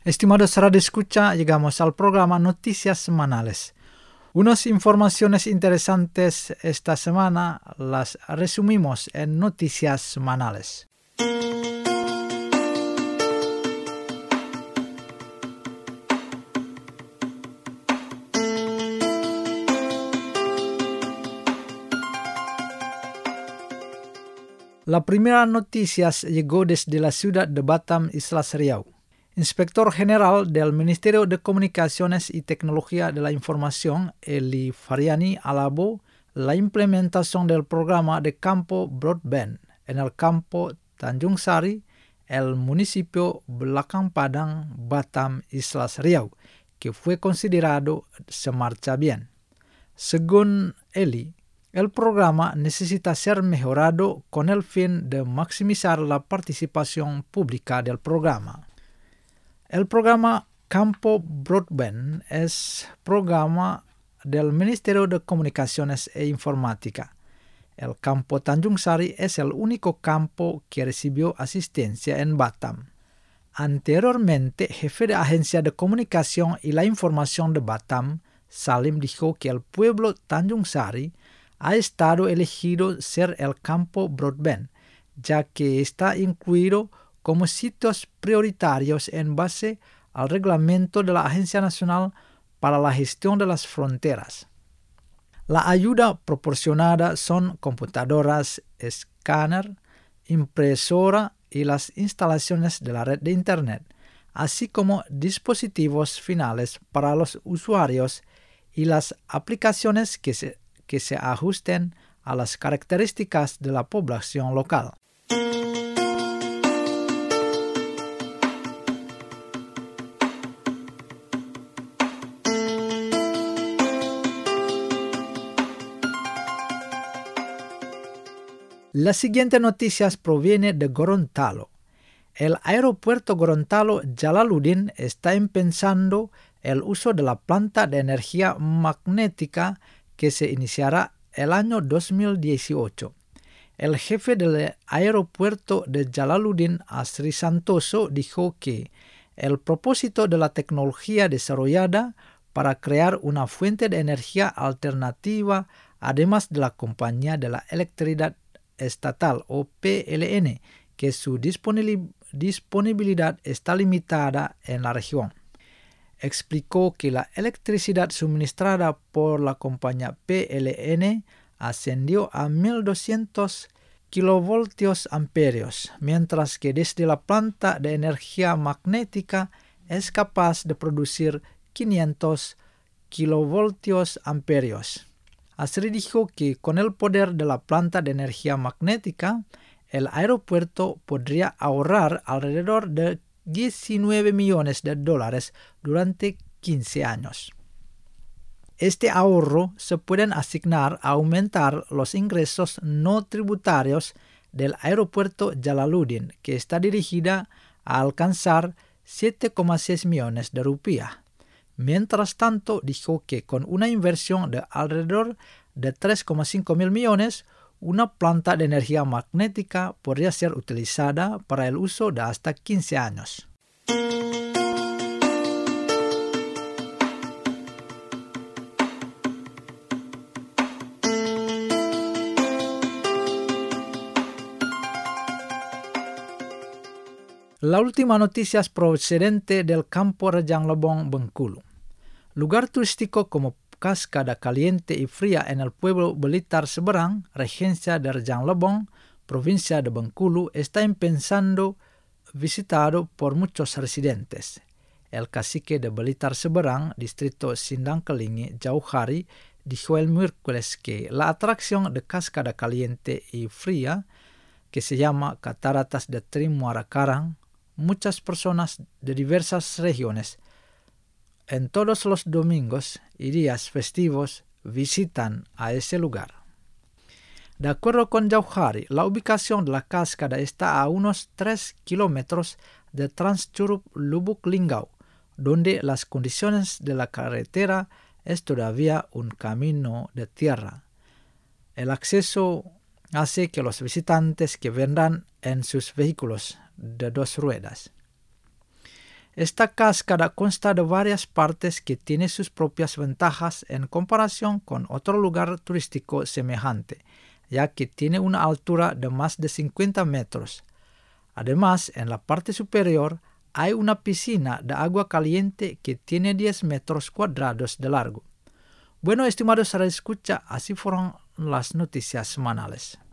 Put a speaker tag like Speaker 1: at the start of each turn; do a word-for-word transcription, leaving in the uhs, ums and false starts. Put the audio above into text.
Speaker 1: Estimados radio escucha, llegamos al programa Noticias Semanales. Unas informaciones interesantes esta semana las resumimos en Noticias Semanales. La primera noticia llegó desde la ciudad de Batam, Islas Riau. Inspector General del Ministerio de Comunicaciones y Tecnología de la Información, Eli Fariani, alabó la implementación del programa de campo broadband en el campo Tanjung Sari, el municipio Belakang Padang, Batam, Islas Riau, que fue considerado se marcha bien. Según Eli, el programa necesita ser mejorado con el fin de maximizar la participación pública del programa. El programa Campo Broadband es programa del Ministerio de Comunicaciones e Informática. El campo Tanjung Sari es el único campo que recibió asistencia en Batam. Anteriormente, jefe de Agencia de Comunicación y la Información de Batam, Salim, dijo que el pueblo Tanjung Sari ha estado elegido ser el campo broadband, ya que está incluido como sitios prioritarios en base al reglamento de la Agencia Nacional para la Gestión de las Fronteras. La ayuda proporcionada son computadoras, escáner, impresora y las instalaciones de la red de Internet, así como dispositivos finales para los usuarios y las aplicaciones que se, que se ajusten a las características de la población local. La siguiente noticia proviene de Gorontalo. El aeropuerto Gorontalo Jalaluddin está empezando el uso de la planta de energía magnética que se iniciará el año dos mil dieciocho. El jefe del aeropuerto de Jalaluddin, Asri Santoso, dijo que el propósito de la tecnología desarrollada para crear una fuente de energía alternativa, además de la compañía de la electricidad estatal o P L N, que su disponibilidad está limitada en la región. Explicó que la electricidad suministrada por la compañía P L N ascendió a mil doscientos kilovoltios amperios, mientras que desde la planta de energía magnética es capaz de producir quinientos kilovoltios amperios. Asri dijo que con el poder de la planta de energía magnética, el aeropuerto podría ahorrar alrededor de diecinueve millones de dólares durante quince años. Este ahorro se puede asignar a aumentar los ingresos no tributarios del aeropuerto Jalaluddin, que está dirigida a alcanzar siete coma seis millones de rupias. Mientras tanto, dijo que con una inversión de alrededor de tres coma cinco mil millones, una planta de energía magnética podría ser utilizada para el uso de hasta quince años. La última noticia es procedente del campo Rejang Lebong, Bengkulu. Lugar turístico como Cascada Caliente y Fría en el pueblo Blitar Seberang, regencia de Rejang Lebong, provincia de Bengkulu, está empezando visitado por muchos residentes. El cacique de Blitar Seberang, distrito Sindang Kelingi, Jauhari, dijo el miércoles que la atracción de Cascada Caliente y Fría, que se llama Cataratas de Trimuara Karang, muchas personas de diversas regiones en todos los domingos y días festivos visitan a ese lugar. De acuerdo con Jauhari, la ubicación de la cascada está a unos tres kilómetros de Transcurup Lubuk Linggau, donde las condiciones de la carretera es todavía un camino de tierra. El acceso hace que los visitantes que vendrán en sus vehículos de dos ruedas. Esta cascada consta de varias partes que tiene sus propias ventajas en comparación con otro lugar turístico semejante, ya que tiene una altura de más de cincuenta metros. Además, en la parte superior hay una piscina de agua caliente que tiene diez metros cuadrados de largo. Bueno, estimados radioescucha, así fueron las noticias semanales.